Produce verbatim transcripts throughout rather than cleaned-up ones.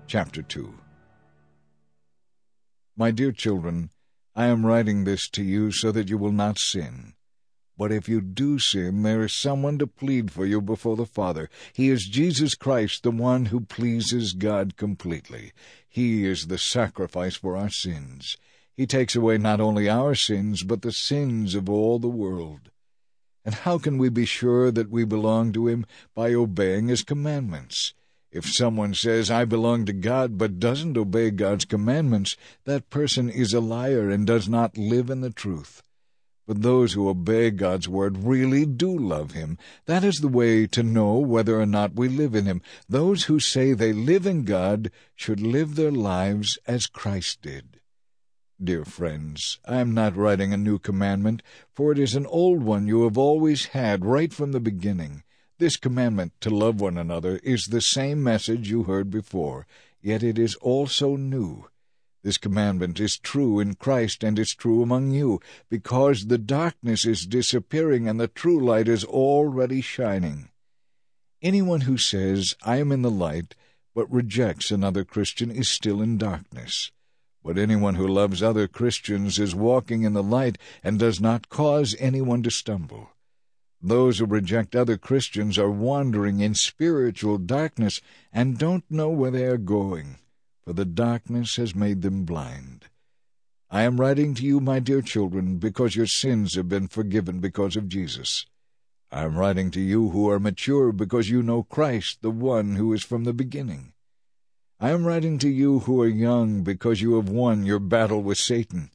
Chapter two. My dear children, I am writing this to you so that you will not sin. But if you do sin, there is someone to plead for you before the Father. He is Jesus Christ, the one who pleases God completely. He is the sacrifice for our sins. He takes away not only our sins, but the sins of all the world. And how can we be sure that we belong to Him? By obeying His commandments. If someone says, I belong to God, but doesn't obey God's commandments, that person is a liar and does not live in the truth. But those who obey God's word really do love Him. That is the way to know whether or not we live in Him. Those who say they live in God should live their lives as Christ did. Dear friends, I am not writing a new commandment, for it is an old one you have always had right from the beginning. This commandment to love one another is the same message you heard before, yet it is also new. This commandment is true in Christ and is true among you, because the darkness is disappearing and the true light is already shining. Anyone who says, I am in the light, but rejects another Christian is still in darkness. But anyone who loves other Christians is walking in the light and does not cause anyone to stumble. Those who reject other Christians are wandering in spiritual darkness and don't know where they are going, for the darkness has made them blind. I am writing to you, my dear children, because your sins have been forgiven because of Jesus. I am writing to you who are mature because you know Christ, the one who is from the beginning. I am writing to you who are young because you have won your battle with Satan.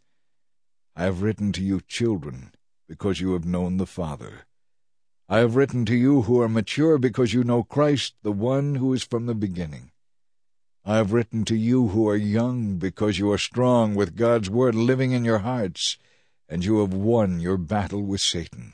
I have written to you, children, because you have known the Father. I have written to you who are mature because you know Christ, the one who is from the beginning. I have written to you who are young because you are strong with God's word living in your hearts, and you have won your battle with Satan.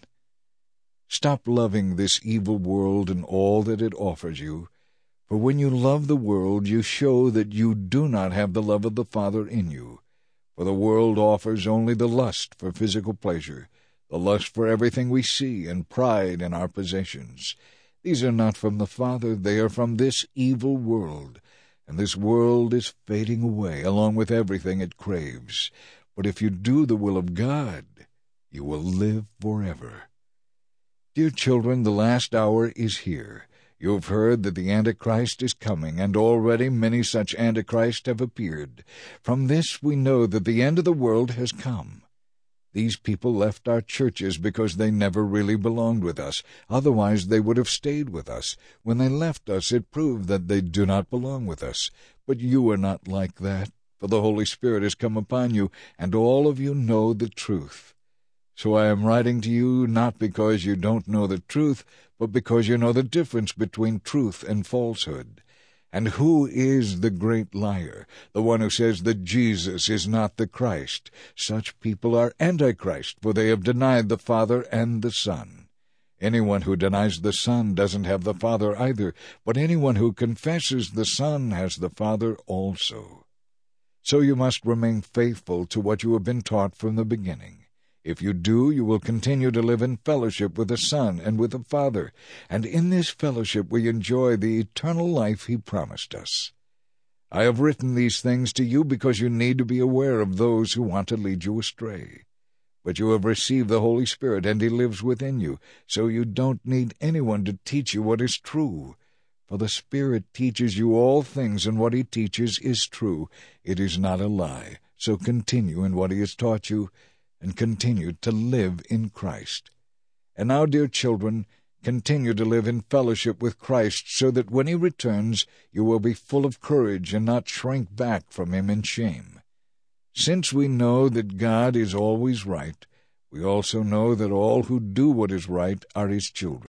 Stop loving this evil world and all that it offers you, for when you love the world, you show that you do not have the love of the Father in you. For the world offers only the lust for physical pleasure, the lust for everything we see, and pride in our possessions. These are not from the Father, they are from this evil world. And this world is fading away, along with everything it craves. But if you do the will of God, you will live forever. Dear children, the last hour is here. You have heard that the Antichrist is coming, and already many such Antichrists have appeared. From this we know that the end of the world has come. These people left our churches because they never really belonged with us. Otherwise they would have stayed with us. When they left us, it proved that they do not belong with us. But you are not like that, for the Holy Spirit has come upon you, and all of you know the truth. So I am writing to you not because you don't know the truth, but because you know the difference between truth and falsehood. And who is the great liar? The one who says that Jesus is not the Christ. Such people are Antichrist, for they have denied the Father and the Son. Anyone who denies the Son doesn't have the Father either, but anyone who confesses the Son has the Father also. So you must remain faithful to what you have been taught from the beginning. If you do, you will continue to live in fellowship with the Son and with the Father, and in this fellowship we enjoy the eternal life He promised us. I have written these things to you because you need to be aware of those who want to lead you astray. But you have received the Holy Spirit, and He lives within you, so you don't need anyone to teach you what is true. For the Spirit teaches you all things, and what He teaches is true. It is not a lie. So continue in what He has taught you, and continue to live in Christ. And now, dear children, continue to live in fellowship with Christ, so that when He returns you will be full of courage and not shrink back from Him in shame. Since we know that God is always right, we also know that all who do what is right are His children.